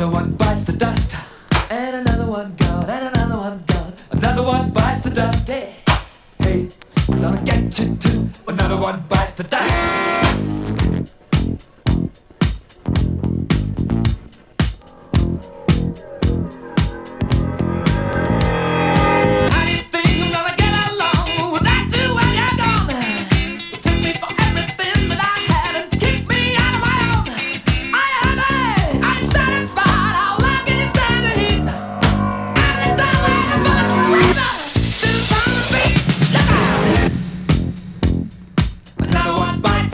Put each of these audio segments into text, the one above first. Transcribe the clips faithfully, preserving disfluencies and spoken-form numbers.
Another one bites the dust, and another one gone, and another one gone. Another one bites the dust. Hey, hey, I'm gonna get you too. Another one bites the dust.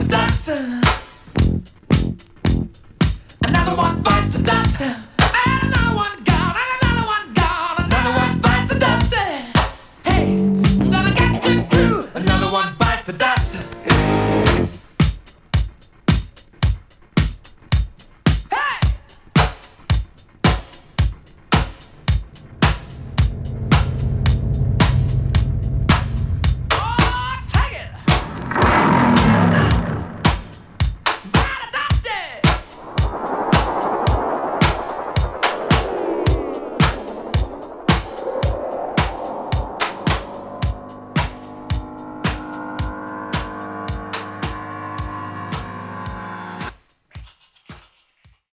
Another one bites the dust.